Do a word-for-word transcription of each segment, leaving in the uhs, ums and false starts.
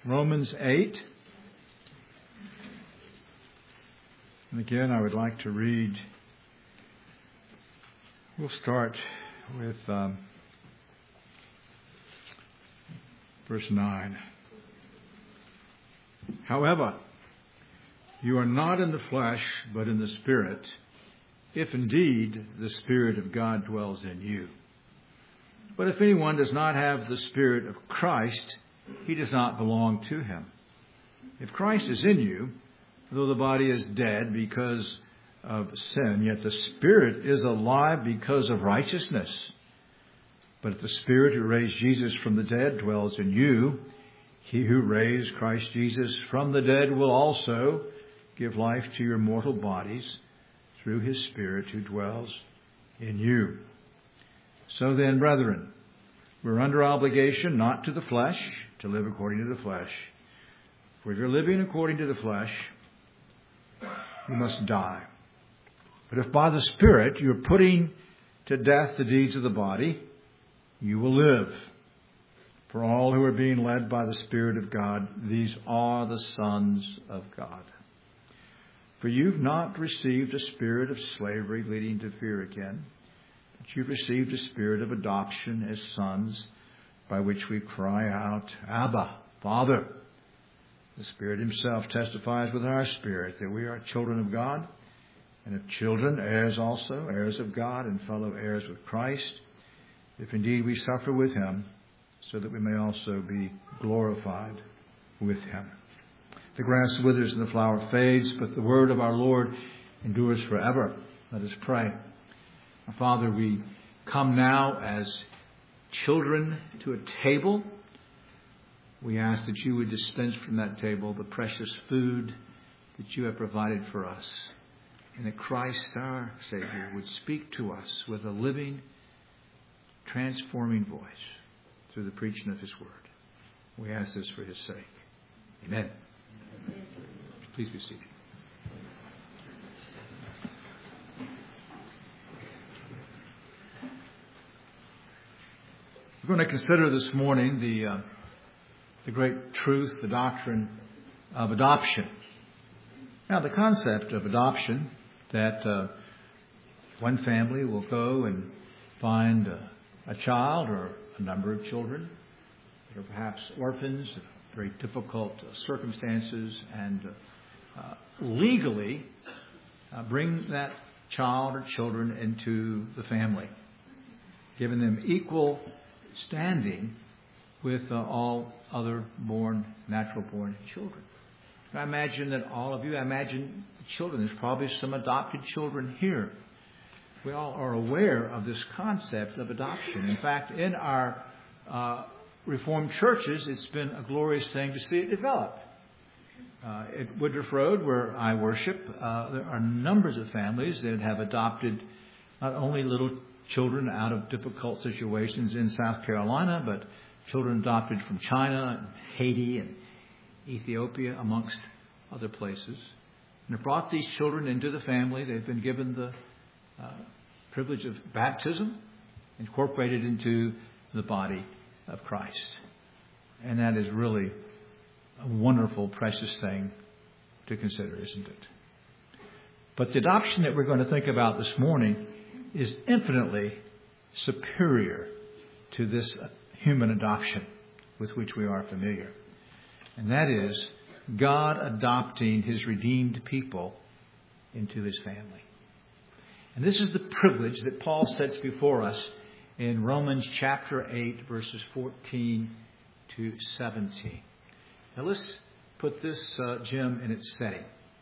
Romans eight. And again, I would like to read. We'll start with um, verse nine. However, you are not in the flesh, but in the Spirit, if indeed the Spirit of God dwells in you. But if anyone does not have the Spirit of Christ, he does not belong to him. If Christ is in you, though the body is dead because of sin, yet the Spirit is alive because of righteousness. But if the Spirit who raised Jesus from the dead dwells in you, he who raised Christ Jesus from the dead will also give life to your mortal bodies through his Spirit who dwells in you. So then, brethren, we're under obligation not to the flesh, to live according to the flesh. For if you're living according to the flesh, you must die. But if by the Spirit you're putting to death the deeds of the body, you will live. For all who are being led by the Spirit of God, these are the sons of God. For you've not received a spirit of slavery leading to fear again, but you've received a spirit of adoption as sons, by which we cry out, Abba, Father. The Spirit himself testifies with our spirit that we are children of God, and if children, heirs also, heirs of God, and fellow heirs with Christ, if indeed we suffer with him, so that we may also be glorified with him. The grass withers and the flower fades, but the word of our Lord endures forever. Let us pray. Our Father, we come now as children to a table. We ask that you would dispense from that table the precious food that you have provided for us, and that Christ, our Savior, would speak to us with a living, transforming voice through the preaching of his word. We ask this for his sake. Amen. Please be seated. We're going to consider this morning the uh, the great truth, the doctrine of adoption. Now, the concept of adoption, that uh, one family will go and find a, a child or a number of children that are perhaps orphans, very difficult uh, circumstances, and uh, uh, legally uh, bring that child or children into the family, giving them equal standing with uh, all other born, natural-born children. I imagine that all of you, I imagine children, there's probably some adopted children here. We all are aware of this concept of adoption. In fact, in our uh, Reformed churches, it's been a glorious thing to see it develop. Uh, at Woodruff Road, where I worship, uh, there are numbers of families that have adopted not only little children out of difficult situations in South Carolina, but children adopted from China and Haiti and Ethiopia, amongst other places. And have brought these children into the family. They've been given the uh, privilege of baptism, incorporated into the body of Christ. And that is really a wonderful, precious thing to consider, isn't it? But the adoption that we're going to think about this morning is infinitely superior to this human adoption with which we are familiar. And that is God adopting his redeemed people into his family. And this is the privilege that Paul sets before us in Romans chapter eight, verses fourteen to seventeen. Now let's put this uh, gem in its setting.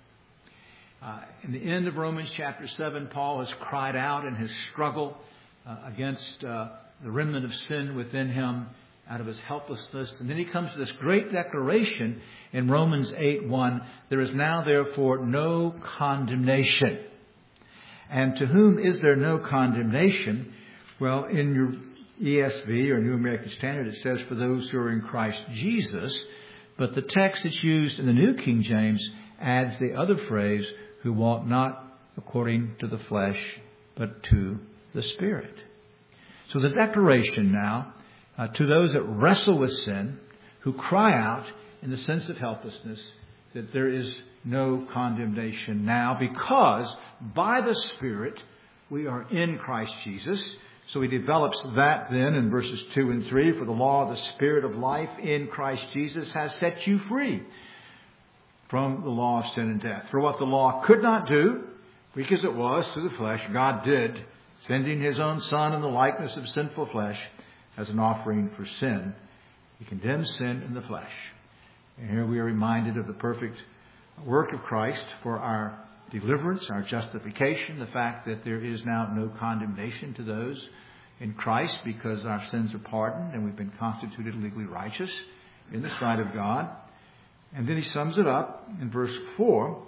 Uh, in the end of Romans chapter seven, Paul has cried out in his struggle uh, against uh, the remnant of sin within him out of his helplessness. And then he comes to this great declaration in Romans eight one. There is now therefore no condemnation. And to whom is there no condemnation? Well, in your E S V or New American Standard, it says for those who are in Christ Jesus. But the text that's used in the New King James adds the other phrase, who walk not according to the flesh, but to the Spirit. So the declaration now uh, to those that wrestle with sin, who cry out in the sense of helplessness, that there is no condemnation now because by the Spirit we are in Christ Jesus. So he develops that then in verses two and three. For the law of the Spirit of life in Christ Jesus has set you free from the law of sin and death. For what the law could not do, weak as it was through the flesh, God did, sending his own Son in the likeness of sinful flesh as an offering for sin. He condemns sin in the flesh. And here we are reminded of the perfect work of Christ for our deliverance, our justification, the fact that there is now no condemnation to those in Christ because our sins are pardoned and we've been constituted legally righteous in the sight of God. And then he sums it up in verse four,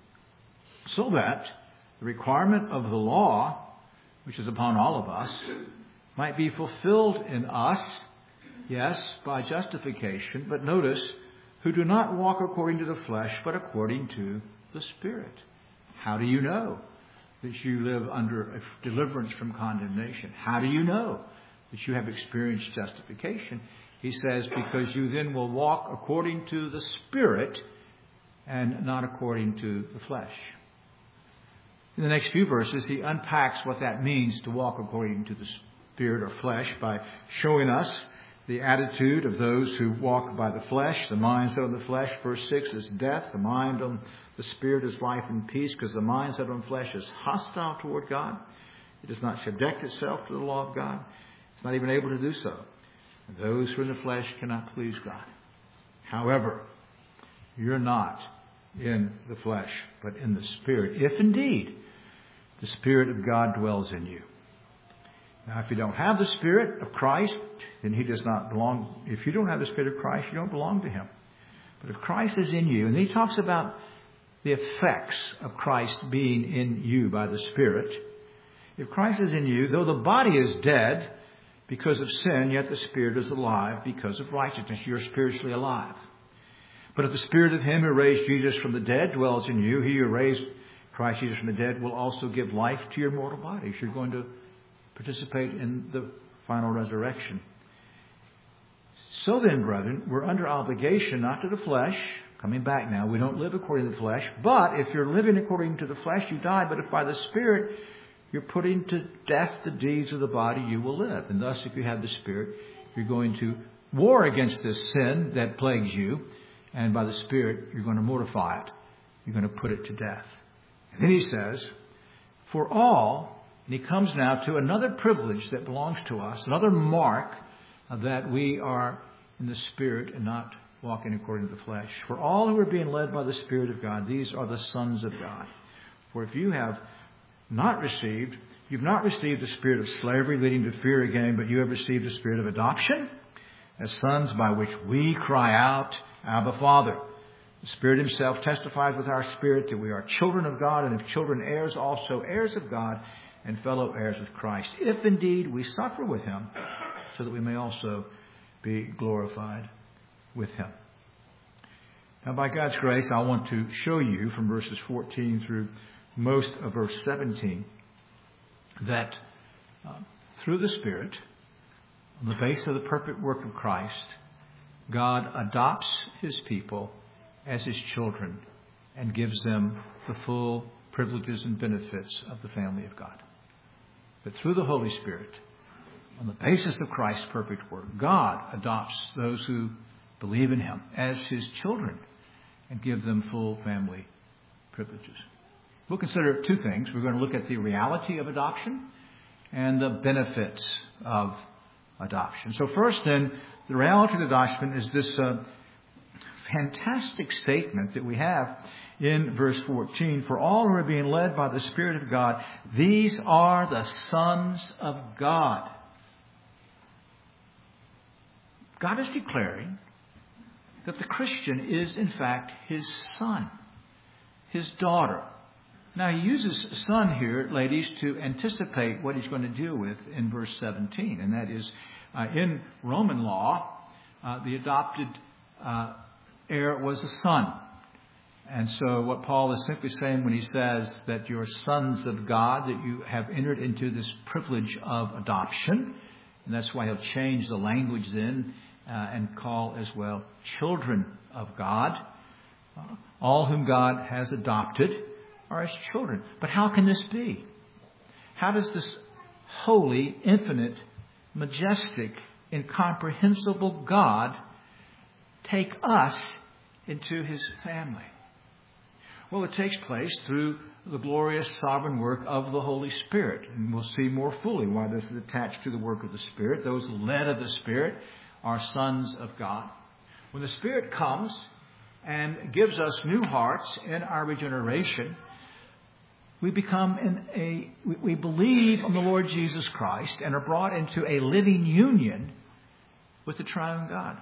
so that the requirement of the law, which is upon all of us, might be fulfilled in us, yes, by justification, but notice, who do not walk according to the flesh, but according to the Spirit. How do you know that you live under a deliverance from condemnation? How do you know that you have experienced justification? He says, because you then will walk according to the Spirit and not according to the flesh. In the next few verses, he unpacks what that means to walk according to the Spirit or flesh by showing us the attitude of those who walk by the flesh. The mind set on the flesh, verse six, is death. The mind on the Spirit is life and peace, because the mind set on flesh is hostile toward God. It does not subject itself to the law of God. It's not even able to do so. And those who are in the flesh cannot please God. However, you're not in the flesh, but in the Spirit, if indeed the Spirit of God dwells in you. Now, if you don't have the Spirit of Christ, then he does not belong. If you don't have the Spirit of Christ, you don't belong to him. But if Christ is in you, and he talks about the effects of Christ being in you by the Spirit. If Christ is in you, though the body is dead because of sin, yet the Spirit is alive because of righteousness. You're spiritually alive. But if the Spirit of him who raised Jesus from the dead dwells in you, he who raised Christ Jesus from the dead will also give life to your mortal bodies. You're going to participate in the final resurrection. So then, brethren, we're under obligation not to the flesh. Coming back now, we don't live according to the flesh. But if you're living according to the flesh, you die. But if by the Spirit you're putting to death the deeds of the body, you will live. And thus, if you have the Spirit, you're going to war against this sin that plagues you. And by the Spirit, you're going to mortify it. You're going to put it to death. And then he says, for all, and he comes now to another privilege that belongs to us, another mark that we are in the Spirit and not walking according to the flesh. For all who are being led by the Spirit of God, these are the sons of God. For if you have not received, you've not received the spirit of slavery leading to fear again, but you have received the spirit of adoption as sons, by which we cry out, Abba, Father. The Spirit himself testifies with our spirit that we are children of God, and if children, heirs also, heirs of God, and fellow heirs with Christ, if indeed we suffer with him, so that we may also be glorified with him. Now, by God's grace, I want to show you from verses fourteen through most of verse seventeen that uh, through the Spirit, on the basis of the perfect work of Christ, God adopts his people as his children and gives them the full privileges and benefits of the family of God. But through the Holy Spirit, on the basis of Christ's perfect work, God adopts those who believe in him as his children and give them full family privileges. We'll consider two things. We're going to look at the reality of adoption and the benefits of adoption. So first then, the reality of adoption is this uh, fantastic statement that we have in verse fourteen. For all who are being led by the Spirit of God, these are the sons of God. God is declaring that the Christian is, in fact, his son, his daughter. Now, he uses son here, ladies, to anticipate what he's going to deal with in verse seventeen. And that is, uh, in Roman law, uh, the adopted uh, heir was a son. And so what Paul is simply saying when he says that you're sons of God, that you have entered into this privilege of adoption. And that's why he'll change the language then uh, and call as well children of God. Uh, all whom God has adopted are His children. But how can this be? How does this holy, infinite, majestic, incomprehensible God take us into His family? Well, it takes place through the glorious sovereign work of the Holy Spirit. And we'll see more fully why this is attached to the work of the Spirit. Those led of the Spirit are sons of God. When the Spirit comes and gives us new hearts in our regeneration, we become in a, we believe on the Lord Jesus Christ and are brought into a living union with the triune God.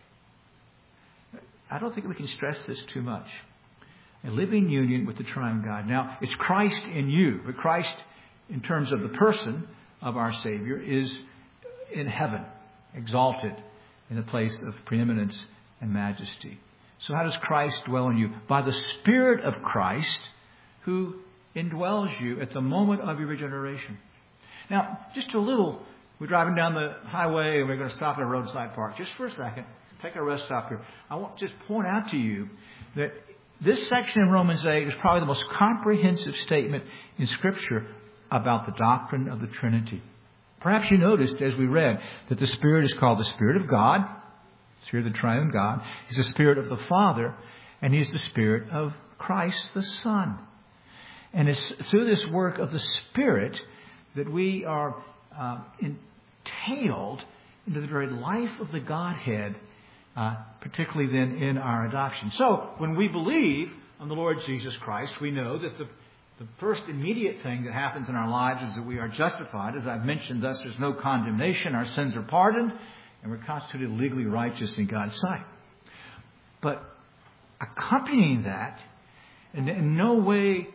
I don't think we can stress this too much. A living union with the triune God. Now, it's Christ in you, but Christ, in terms of the person of our Savior, is in heaven, exalted in a place of preeminence and majesty. So how does Christ dwell in you? By the Spirit of Christ, who indwells you at the moment of your regeneration. Now, just a little, we're driving down the highway and we're going to stop at a roadside park. Just for a second, take a rest stop here. I want to just point out to you that this section in Romans eight is probably the most comprehensive statement in Scripture about the doctrine of the Trinity. Perhaps you noticed as we read that the Spirit is called the Spirit of God, the Spirit of the Triune God. He's the Spirit of the Father, and He's the Spirit of Christ the Son. And it's through this work of the Spirit that we are uh, entailed into the very life of the Godhead, uh, particularly then in our adoption. So, when we believe on the Lord Jesus Christ, we know that the, the first immediate thing that happens in our lives is that we are justified. As I've mentioned, thus there's no condemnation. Our sins are pardoned, and we're constituted legally righteous in God's sight. But accompanying that, in, in no way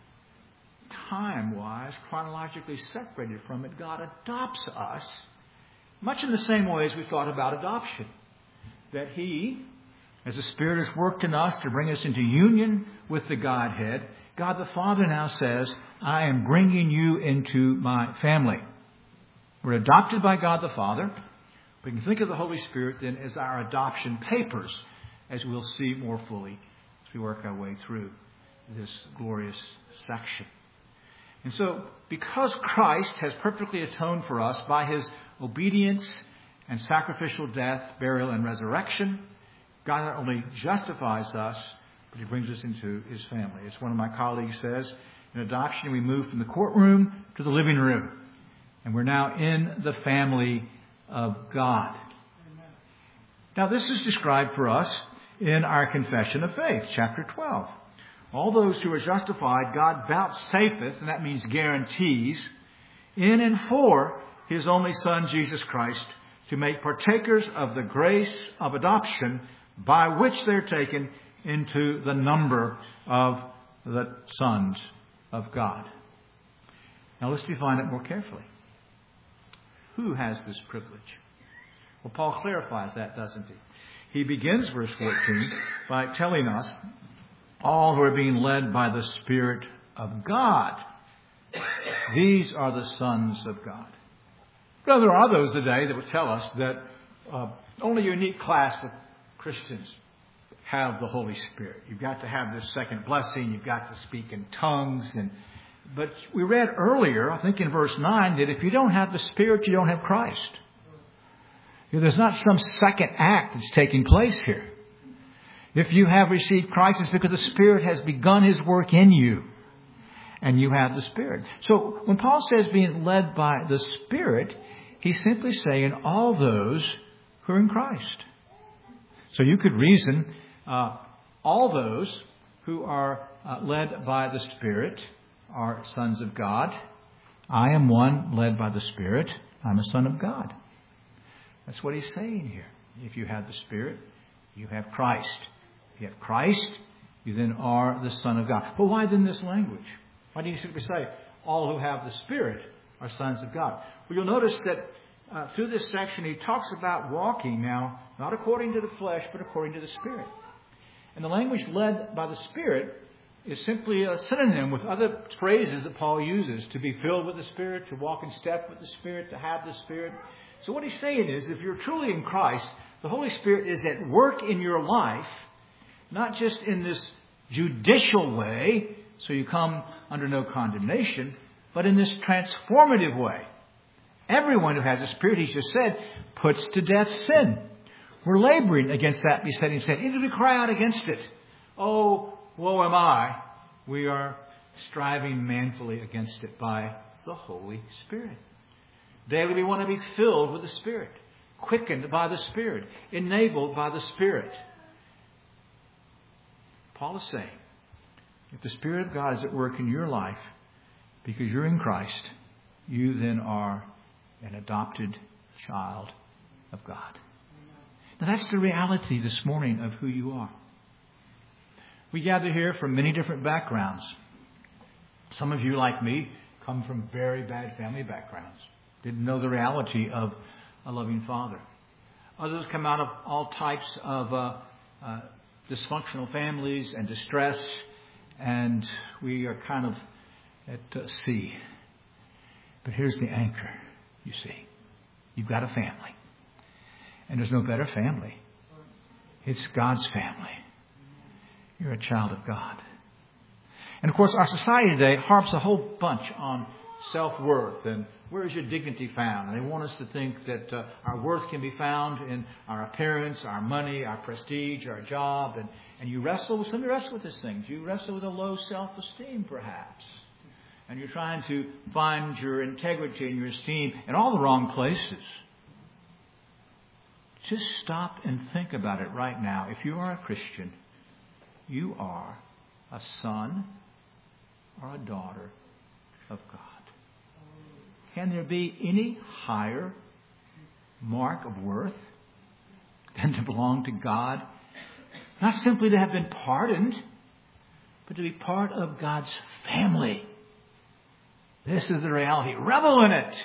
time-wise, chronologically separated from it, God adopts us, much in the same way as we thought about adoption. That He, as the Spirit has worked in us to bring us into union with the Godhead, God the Father now says, I am bringing you into my family. We're adopted by God the Father. We can think of the Holy Spirit then as our adoption papers, as we'll see more fully as we work our way through this glorious section. And so, because Christ has perfectly atoned for us by His obedience and sacrificial death, burial, and resurrection, God not only justifies us, but He brings us into His family. As one of my colleagues says, in adoption we move from the courtroom to the living room. And we're now in the family of God. Amen. Now this is described for us in our Confession of Faith, chapter twelve. All those who are justified, God vouchsafeth, and that means guarantees, in and for His only Son, Jesus Christ, to make partakers of the grace of adoption by which they're taken into the number of the sons of God. Now let's define it more carefully. Who has this privilege? Well, Paul clarifies that, doesn't he? He begins verse fourteen by telling us all who are being led by the Spirit of God. These are the sons of God. Now, there are those today that would tell us that uh, only a unique class of Christians have the Holy Spirit. You've got to have this second blessing. You've got to speak in tongues. And But we read earlier, I think in verse nine, that if you don't have the Spirit, you don't have Christ. You know, there's not some second act that's taking place here. If you have received Christ, it's because the Spirit has begun His work in you. And you have the Spirit. So when Paul says being led by the Spirit, he's simply saying all those who are in Christ. So you could reason uh, all those who are uh, led by the Spirit are sons of God. I am one led by the Spirit. I'm a son of God. That's what he's saying here. If you have the Spirit, you have Christ. If you have Christ, you then are the Son of God. But why then this language? Why do you simply say, all who have the Spirit are sons of God? Well, you'll notice that uh, through this section he talks about walking now, not according to the flesh, but according to the Spirit. And the language led by the Spirit is simply a synonym with other phrases that Paul uses: to be filled with the Spirit, to walk in step with the Spirit, to have the Spirit. So what he's saying is, if you're truly in Christ, The Holy Spirit is at work in your life, not just in this judicial way, so you come under no condemnation, but in this transformative way. Everyone who has a Spirit, He just said, puts to death sin. We're laboring against that besetting sin. Even if we cry out against it, oh, woe am I, we are striving manfully against it by the Holy Spirit. Daily we want to be filled with the Spirit, quickened by the Spirit, enabled by the Spirit. Paul is saying, if the Spirit of God is at work in your life because you're in Christ, you then are an adopted child of God. Now that's the reality this morning of who you are. We gather here from many different backgrounds. Some of you, like me, come from very bad family backgrounds. Didn't know the reality of a loving Father. Others come out of all types of uh, uh, dysfunctional families and distress, and we are kind of at uh, sea. But here's the anchor, you see. You've got a family. And there's no better family. It's God's family. You're a child of God. And of course, our society today harps a whole bunch on self-worth and where is your dignity found? And they want us to think that uh, our worth can be found in our appearance, our money, our prestige, our job. And, and you wrestle with some, you wrestle with these things. You wrestle with a low self-esteem, perhaps. And you're trying to find your integrity and your esteem in all the wrong places. Just stop and think about it right now. If you are a Christian, you are a son or a daughter of God. Can there be any higher mark of worth than to belong to God? Not simply to have been pardoned, but to be part of God's family. This is the reality. Revel in it.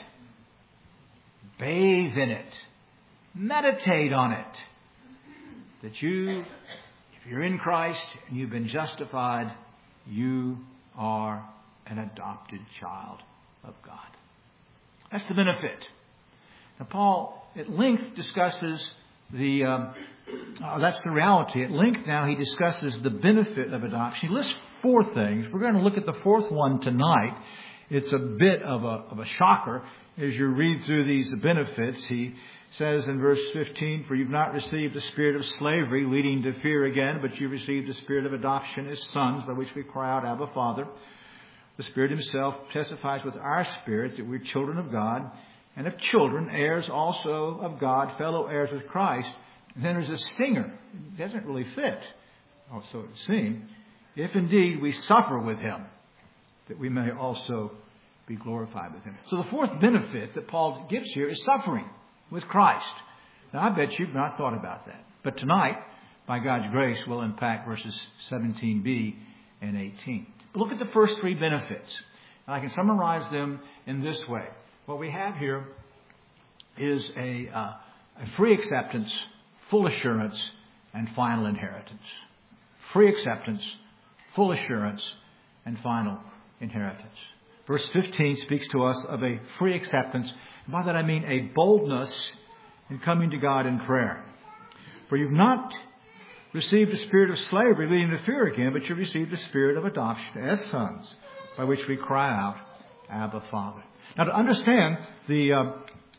Bathe in it. Meditate on it. That you, if you're in Christ and you've been justified, you are an adopted child of God. That's the benefit. Now, Paul at length discusses the, um, oh, that's the reality. At length now he discusses the benefit of adoption. He lists four things. We're going to look at the fourth one tonight. It's a bit of a, of a shocker as you read through these benefits. He says in verse fifteen, for you've not received the spirit of slavery leading to fear again, but you've received the spirit of adoption as sons, by which we cry out, Abba, Father. The Spirit Himself testifies with our spirit that we're children of God, and if children, heirs also of God, fellow heirs with Christ. And then there's a stinger. It doesn't really fit, or so it would seem. If indeed we suffer with Him, that we may also be glorified with Him. So the fourth benefit that Paul gives here is suffering with Christ. Now I bet you've not thought about that. But tonight, by God's grace, we'll unpack verses seventeen b and eighteen. Look at the first three benefits. And I can summarize them in this way. What we have here is a, uh, a free acceptance, full assurance, and final inheritance. Free acceptance, full assurance, and final inheritance. Verse fifteen speaks to us of a free acceptance. And by that I mean a boldness in coming to God in prayer. For you've not received a spirit of slavery leading to fear again, but you received the spirit of adoption as sons, by which we cry out, Abba, Father. Now, to understand the uh,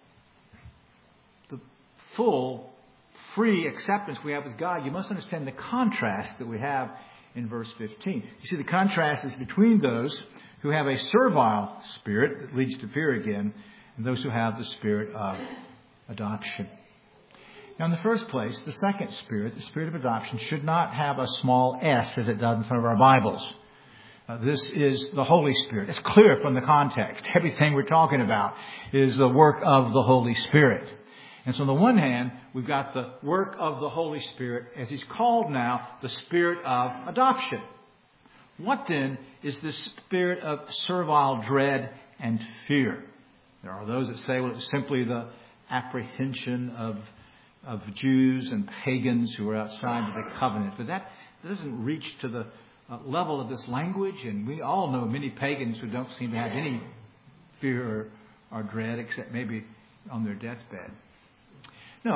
the full, free acceptance we have with God, you must understand the contrast that we have in verse fifteen. You see, the contrast is between those who have a servile spirit that leads to fear again, and those who have the spirit of adoption. Now, in the first place, the second spirit, the spirit of adoption, should not have a small s as it does in some of our Bibles. Uh, this is the Holy Spirit. It's clear from the context. Everything we're talking about is the work of the Holy Spirit. And so on the one hand, we've got the work of the Holy Spirit, as He's called now, the spirit of adoption. What then is this spirit of servile dread and fear? There are those that say, well, it's simply the apprehension of of Jews and pagans who are outside of the covenant. But that doesn't reach to the uh, level of this language. And we all know many pagans who don't seem to have any fear or, or dread, except maybe on their deathbed. No,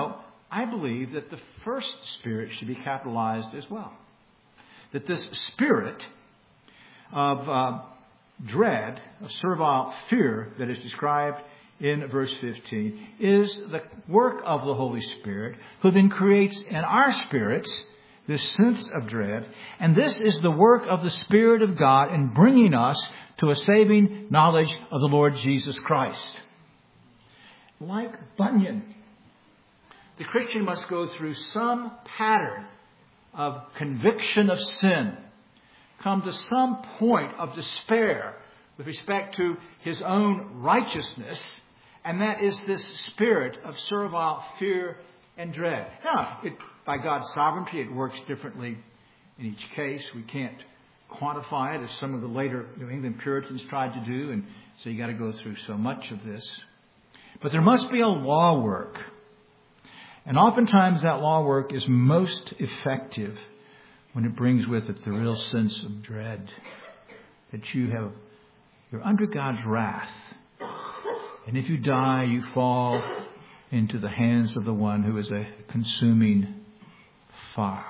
I believe that the first spirit should be capitalized as well. That this spirit of uh, dread, of servile fear that is described in verse fifteen, is the work of the Holy Spirit, who then creates in our spirits this sense of dread. And this is the work of the Spirit of God in bringing us to a saving knowledge of the Lord Jesus Christ. Like Bunyan, the Christian must go through some pattern of conviction of sin, come to some point of despair with respect to his own righteousness, and that is this spirit of servile fear and dread. Now, it, by God's sovereignty, it works differently in each case. We can't quantify it as some of the later New England Puritans tried to do, and so you got to go through so much of this. But there must be a law work. And oftentimes that law work is most effective when it brings with it the real sense of dread. That you have, you're under God's wrath. And if you die, you fall into the hands of the one who is a consuming fire.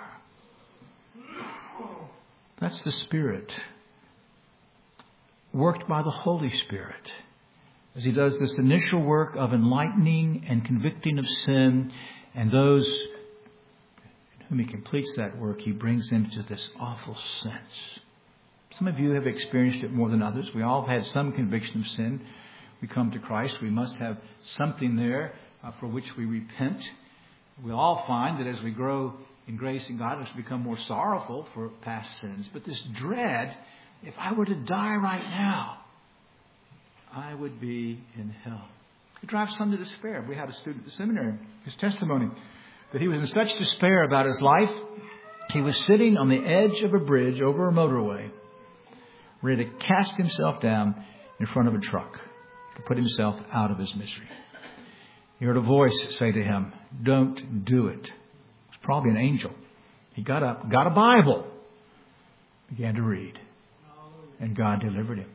That's the Spirit, worked by the Holy Spirit, as He does this initial work of enlightening and convicting of sin, and those in whom He completes that work, He brings them to this awful sense. Some of you have experienced it more than others. We all have had some conviction of sin. We come to Christ. We must have something there uh, for which we repent. We all find that as we grow in grace and God, we become more sorrowful for past sins. But this dread, if I were to die right now, I would be in hell. It drives some to despair. We had a student at the seminary, his testimony, that he was in such despair about his life, he was sitting on the edge of a bridge over a motorway, ready to cast himself down in front of a truck to put himself out of his misery. He heard a voice say to him, "Don't do it." It's probably an angel. He got up, got a Bible, began to read, and God delivered him.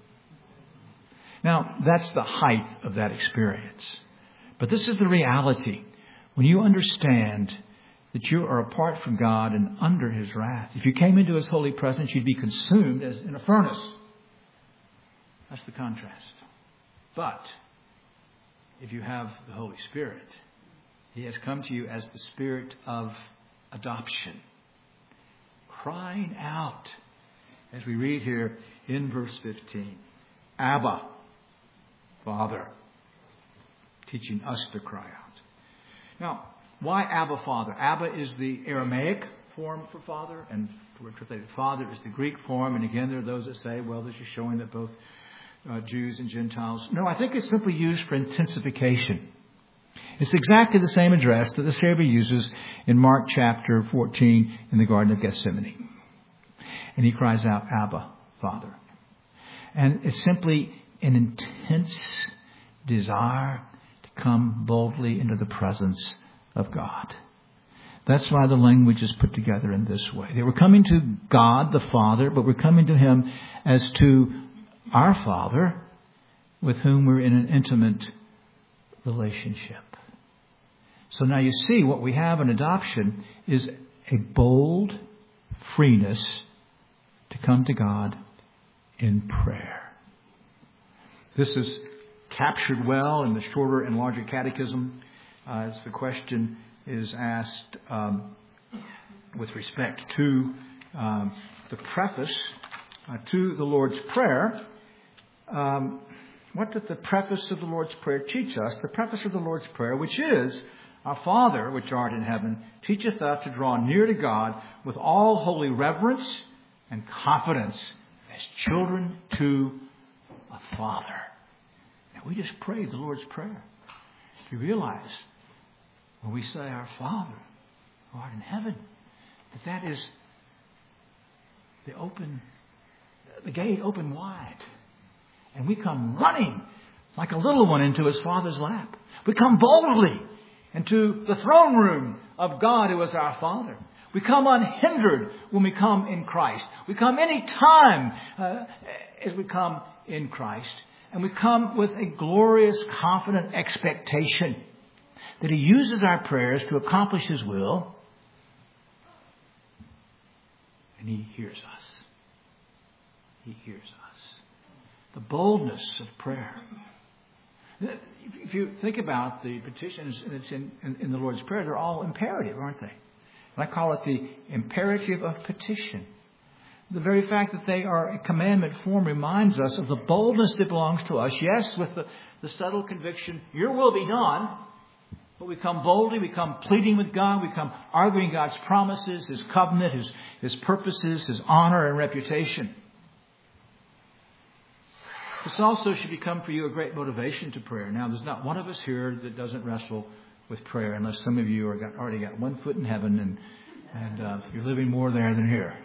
Now, that's the height of that experience. But this is the reality. When you understand that you are apart from God and under His wrath, if you came into His holy presence, you'd be consumed as in a furnace. That's the contrast. But if you have the Holy Spirit, He has come to you as the Spirit of adoption, crying out, as we read here in verse fifteen, Abba, Father, teaching us to cry out. Now, why Abba, Father? Abba is the Aramaic form for Father, and translated Father is the Greek form. And again, there are those that say, well, this is showing that both uh, Jews and Gentiles. No, I think it's simply used for intensification. It's exactly the same address that the Savior uses in Mark chapter fourteen in the Garden of Gethsemane. And He cries out, Abba, Father. And it's simply an intense desire to come boldly into the presence of God. That's why the language is put together in this way. They were coming to God the Father, but we're coming to Him as to our Father, with whom we're in an intimate relationship. So now you see what we have in adoption is a bold freeness to come to God in prayer. This is captured well in the shorter and larger catechism uh, as the question is asked um, with respect to um, the preface uh, to the Lord's Prayer. Um, what does the preface of the Lord's Prayer teach us? The preface of the Lord's Prayer, which is, Our Father, which art in heaven, teacheth us to draw near to God with all holy reverence and confidence as children to a Father. Now, we just prayed the Lord's Prayer. You realize when we say, Our Father, who art in heaven, that that is the open, the gate open wide. And we come running like a little one into His Father's lap. We come boldly into the throne room of God who is our Father. We come unhindered when we come in Christ. We come any time uh, as we come in Christ. And we come with a glorious, confident expectation that He uses our prayers to accomplish His will. And He hears us. He hears us. The boldness of prayer. If you think about the petitions that's in, in, in the Lord's Prayer, they're all imperative, aren't they? And I call it the imperative of petition. The very fact that they are in commandment form reminds us of the boldness that belongs to us. Yes, with the, the subtle conviction, your will be done. But we come boldly, we come pleading with God, we come arguing God's promises, His covenant, His, His purposes, His honor and reputation. This also should become for you a great motivation to prayer. Now, there's not one of us here that doesn't wrestle with prayer, unless some of you are got, already got one foot in heaven and, and uh, you're living more there than here.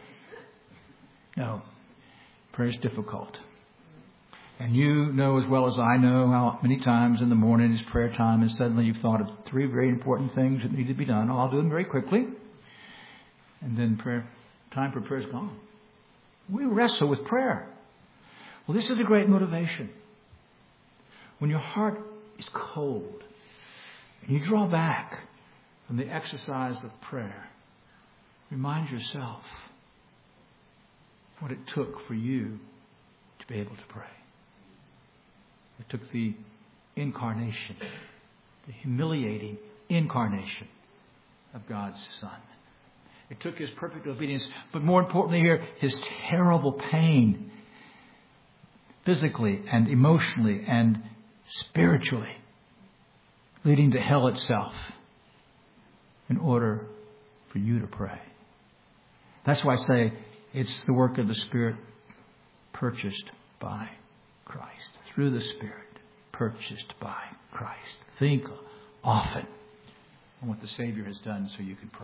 No, prayer is difficult. And you know as well as I know how many times in the morning is prayer time and suddenly you've thought of three very important things that need to be done. I'll do them very quickly. And then prayer time for prayer is gone. We wrestle with prayer. Well, this is a great motivation. When your heart is cold and you draw back from the exercise of prayer, remind yourself what it took for you to be able to pray. It took the incarnation, the humiliating incarnation of God's Son. It took His perfect obedience, but more importantly here, His terrible pain, physically and emotionally and spiritually, leading to hell itself, in order for you to pray. That's why I say it's the work of the Spirit purchased by Christ. Through the Spirit, purchased by Christ. Think often on what the Savior has done so you can pray.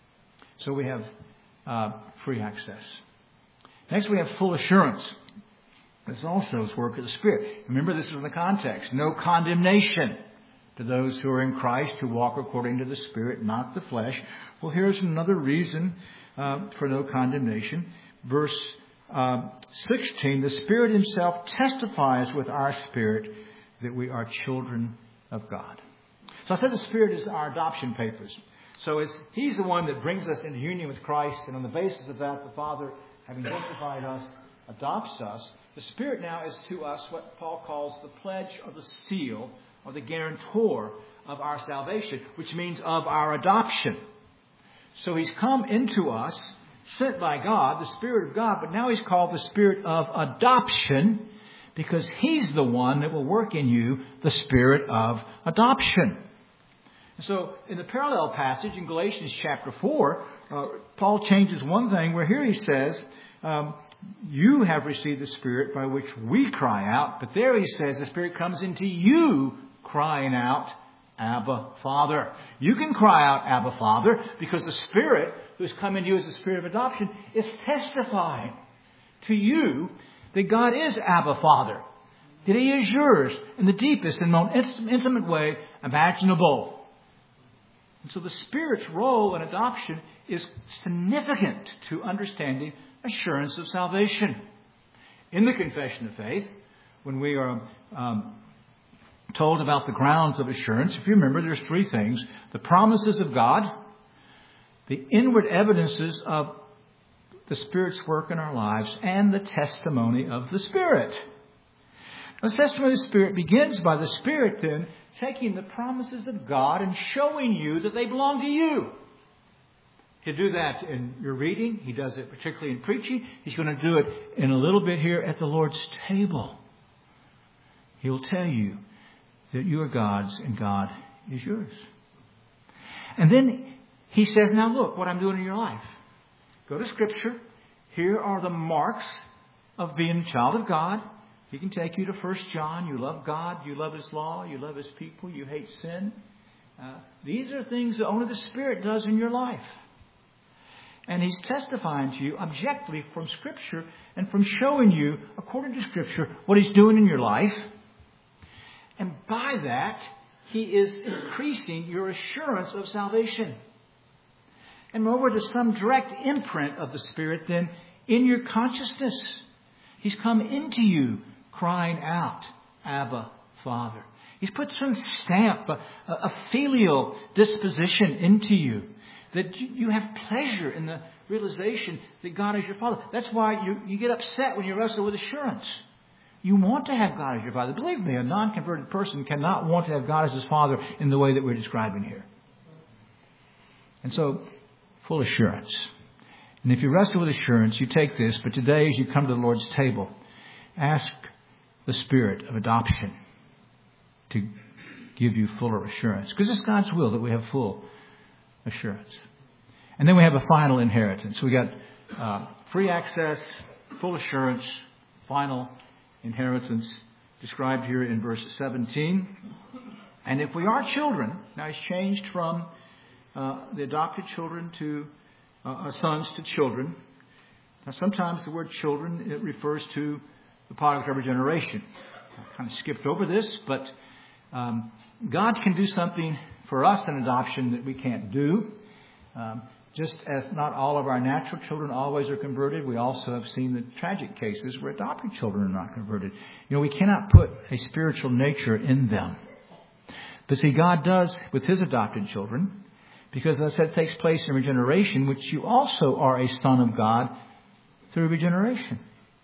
So we have uh, free access. Next we have full assurance. This also is work of the Spirit. Remember, this is in the context. No condemnation to those who are in Christ, who walk according to the Spirit, not the flesh. Well, here's another reason uh, for no condemnation. Verse uh, sixteen, the Spirit Himself testifies with our spirit that we are children of God. So I said the Spirit is our adoption papers. So it's, He's the one that brings us into union with Christ, and on the basis of that, the Father, having justified us, adopts us. The Spirit now is to us what Paul calls the pledge or the seal or the guarantor of our salvation, which means of our adoption. So He's come into us, sent by God, the Spirit of God, but now He's called the Spirit of adoption because He's the one that will work in you the Spirit of adoption. So in the parallel passage in Galatians chapter four, uh, Paul changes one thing where here he says, um, you have received the Spirit by which we cry out. But there he says the Spirit comes into you crying out, Abba, Father. You can cry out, Abba, Father, because the Spirit who's come into you as the Spirit of adoption is testifying to you that God is Abba, Father. That He is yours in the deepest and most intimate way imaginable. And so the Spirit's role in adoption is significant to understanding assurance of salvation. In the confession of faith, when we are um, told about the grounds of assurance, if you remember, there's three things. The promises of God, the inward evidences of the Spirit's work in our lives, and the testimony of the Spirit. The testimony of the Spirit begins by the Spirit then taking the promises of God and showing you that they belong to you. He'll do that in your reading. He does it particularly in preaching. He's going to do it in a little bit here at the Lord's table. He'll tell you that you are God's and God is yours. And then He says, now look what I'm doing in your life. Go to Scripture. Here are the marks of being a child of God. He can take you to First John. You love God. You love His law. You love His people. You hate sin. Uh, these are things that only the Spirit does in your life. And He's testifying to you objectively from Scripture and from showing you, according to Scripture, what He's doing in your life. And by that, He is increasing your assurance of salvation. And moreover, there's some direct imprint of the Spirit then in your consciousness. He's come into you crying out, Abba, Father. He's put some stamp, a, a filial disposition into you, that you have pleasure in the realization that God is your Father. That's why you, you get upset when you wrestle with assurance. You want to have God as your Father. Believe me, a non-converted person cannot want to have God as his Father in the way that we're describing here. And so, full assurance. And if you wrestle with assurance, you take this. But today, as you come to the Lord's table, ask the Spirit of adoption to give you fuller assurance. Because it's God's will that we have full assurance. And then we have a final inheritance. We got uh, free access, full assurance, final inheritance described here in verse seventeen. And if we are children, now he's changed from uh, the adopted children to uh, sons to children. Now sometimes the word children, it refers to the product of regeneration. I kind of skipped over this, but um, God can do something for us in adoption that we can't do. Um, just as not all of our natural children always are converted, we also have seen the tragic cases where adopted children are not converted. You know, we cannot put a spiritual nature in them. But see, God does with his adopted children, because as I said, it takes place in regeneration, which you also are a son of God through regeneration.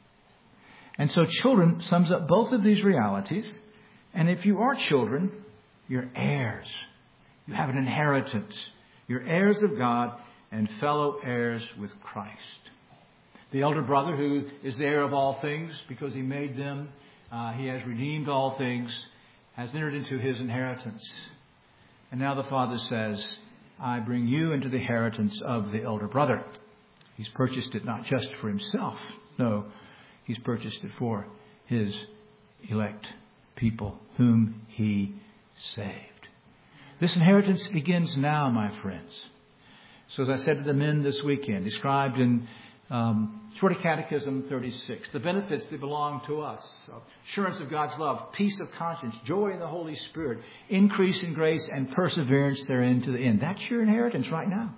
And so children sums up both of these realities. And if you are children, you're heirs. You have an inheritance. You're heirs of God and fellow heirs with Christ. The elder brother, who is the heir of all things because he made them, uh, he has redeemed all things, has entered into his inheritance. And now the Father says, I bring you into the inheritance of the elder brother. He's purchased it not just for himself. No, he's purchased it for his elect people whom he saved. This inheritance begins now, my friends. So as I said to the men this weekend, described in um, Shorter Catechism thirty-six, the benefits that belong to us: assurance of God's love, peace of conscience, joy in the Holy Spirit, increase in grace, and perseverance therein to the end. That's your inheritance right now.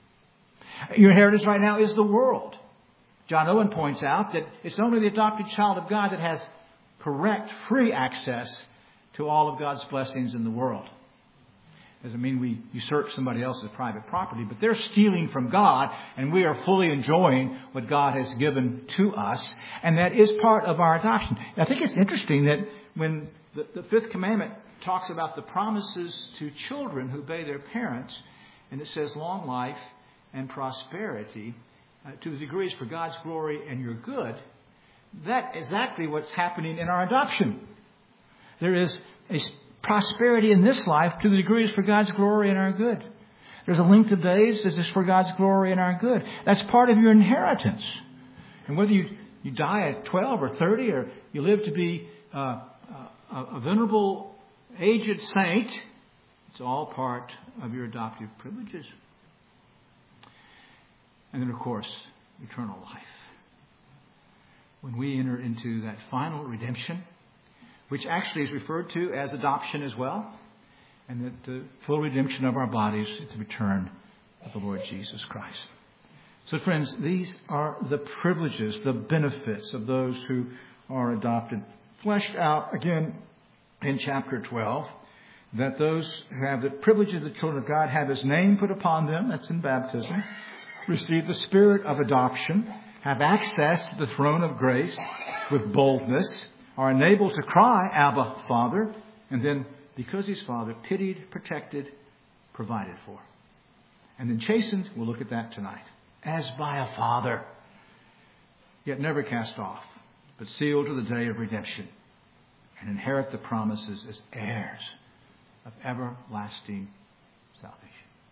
Your inheritance right now is the world. John Owen points out that it's only the adopted child of God that has correct, free access to all of God's blessings in the world. Doesn't mean we usurp somebody else's private property, but they're stealing from God, and we are fully enjoying what God has given to us, and that is part of our adoption. I think it's interesting that when the, the fifth commandment talks about the promises to children who obey their parents, and it says long life and prosperity uh, to the degrees for God's glory and your good, that's exactly what's happening in our adoption. There is a prosperity in this life to the degrees for God's glory and our good. There's a length of days that is for God's glory and our good. That's part of your inheritance. And whether you, you die at twelve or thirty, or you live to be uh, a, a venerable, aged saint, it's all part of your adoptive privileges. And then, of course, eternal life. When we enter into that final redemption, which actually is referred to as adoption as well, and that the full redemption of our bodies is the return of the Lord Jesus Christ. So, friends, these are the privileges, the benefits of those who are adopted, fleshed out again in chapter twelve, that those who have the privileges of the children of God have his name put upon them, that's in baptism, receive the spirit of adoption, have access to the throne of grace with boldness, are enabled to cry, Abba, Father, and then, because he's Father, pitied, protected, provided for. And then chastened, we'll look at that tonight, as by a Father, yet never cast off, but sealed to the day of redemption, and inherit the promises as heirs of everlasting salvation.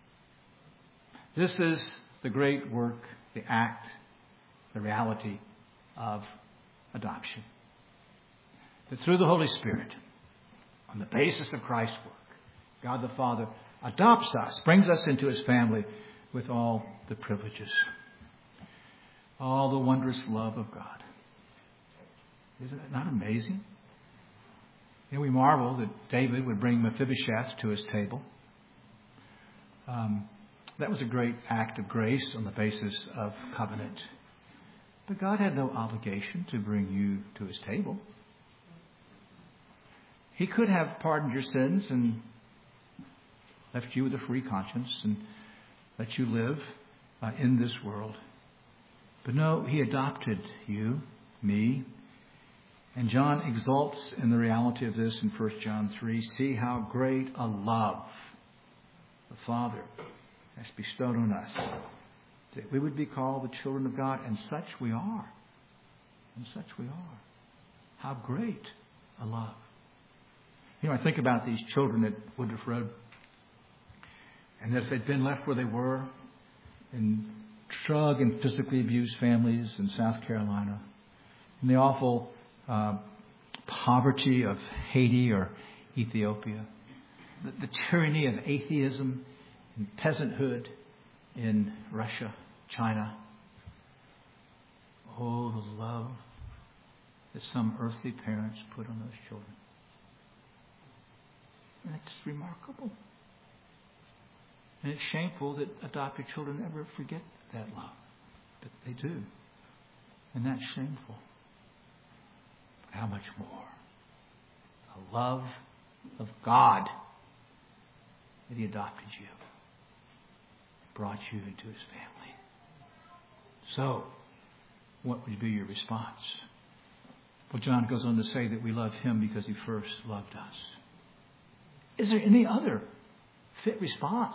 This is the great work, the act, the reality of adoption. That through the Holy Spirit, on the basis of Christ's work, God the Father adopts us, brings us into his family with all the privileges, all the wondrous love of God. Isn't it not amazing? You know, we marvel that David would bring Mephibosheth to his table. Um, that was a great act of grace on the basis of covenant. But God had no obligation to bring you to his table. He could have pardoned your sins and left you with a free conscience and let you live uh, in this world. But no, He adopted you, me. And John exalts in the reality of this in First John three. See how great a love the Father has bestowed on us, that we would be called the children of God, and such we are. And such we are. How great a love. You know, I think about these children at Woodruff Road, and if they'd been left where they were in drug and physically abused families in South Carolina, in the awful uh, poverty of Haiti or Ethiopia, the, the tyranny of atheism and peasanthood in Russia, China. Oh, the love that some earthly parents put on those children. And it's remarkable. And it's shameful that adopted children never forget that love. But they do. And that's shameful. But how much more? The love of God that He adopted you, brought you into His family. So, what would be your response? Well, John goes on to say that we love Him because He first loved us. Is there any other fit response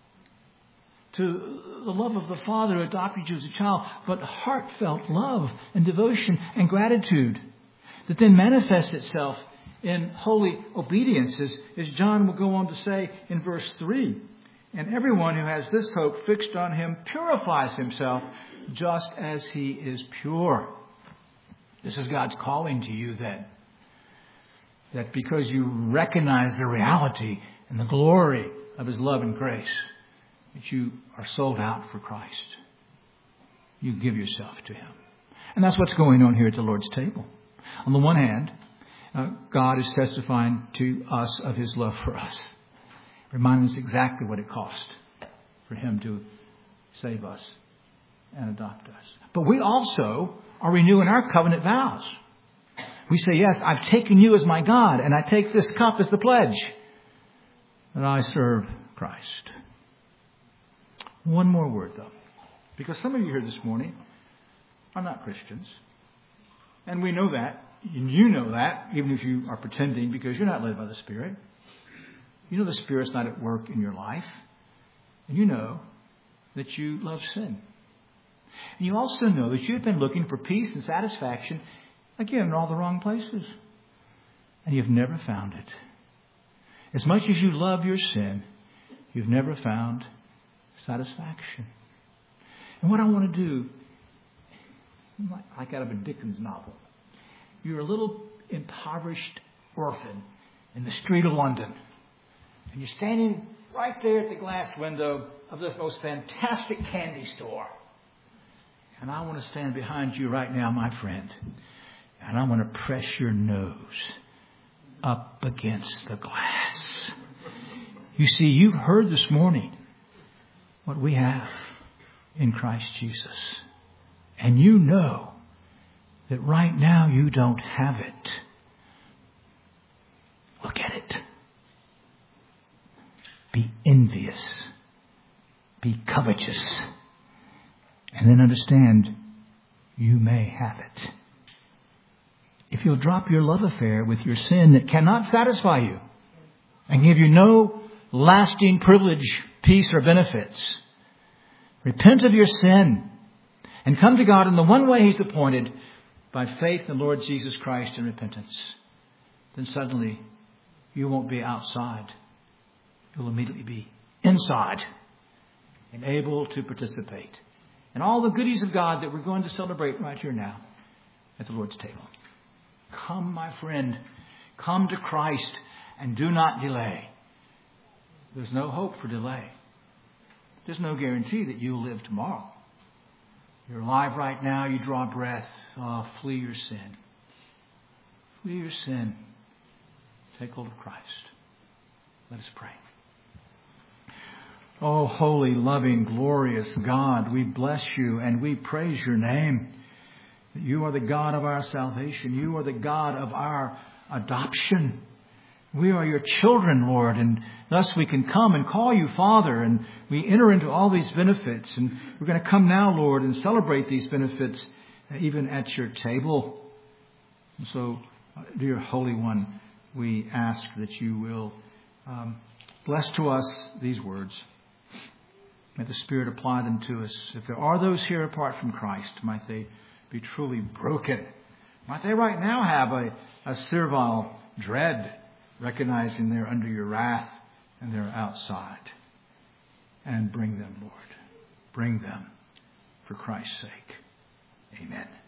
to the love of the Father who adopted you as a child, but heartfelt love and devotion and gratitude that then manifests itself in holy obedience, as, as John will go on to say in verse three. And everyone who has this hope fixed on Him purifies himself just as He is pure. This is God's calling to you then. That because you recognize the reality and the glory of His love and grace, that you are sold out for Christ. You give yourself to Him. And that's what's going on here at the Lord's table. On the one hand, uh, God is testifying to us of His love for us, reminding us exactly what it cost for Him to save us and adopt us. But we also are renewing our covenant vows. We say, yes, I've taken you as my God, and I take this cup as the pledge that I serve Christ. One more word, though, because some of you here this morning are not Christians. And we know that. And you know that, even if you are pretending, because you're not led by the Spirit. You know the Spirit's not at work in your life. And you know that you love sin. And you also know that you've been looking for peace and satisfaction, again, in all the wrong places. And you've never found it. As much as you love your sin, you've never found satisfaction. And what I want to do, like out of a Dickens novel, you're a little impoverished orphan in the street of London. And you're standing right there at the glass window of this most fantastic candy store. And I want to stand behind you right now, my friend. And I want to press your nose up against the glass. You see, you've heard this morning what we have in Christ Jesus. And you know that right now you don't have it. Look at it. Be envious. Be covetous. And then understand you may have it. If you'll drop your love affair with your sin that cannot satisfy you and give you no lasting privilege, peace, or benefits, repent of your sin and come to God in the one way He's appointed, by faith in the Lord Jesus Christ and repentance. Then suddenly you won't be outside. You'll immediately be inside and able to participate in all the goodies of God that we're going to celebrate right here now at the Lord's table. Come, my friend, come to Christ and do not delay. There's no hope for delay. There's no guarantee that you'll live tomorrow. You're alive right now. You draw breath. Oh, flee your sin. Flee your sin. Take hold of Christ. Let us pray. Oh, holy, loving, glorious God, we bless you and we praise your name. You are the God of our salvation. You are the God of our adoption. We are your children, Lord, and thus we can come and call you Father, and we enter into all these benefits. And we're going to come now, Lord, and celebrate these benefits even at your table. And so, dear Holy One, we ask that you will um, bless to us these words. May the Spirit apply them to us. If there are those here apart from Christ, might they be truly broken. Might they right now have a, a servile dread, recognizing they're under your wrath and they're outside. And bring them, Lord. Bring them for Christ's sake. Amen.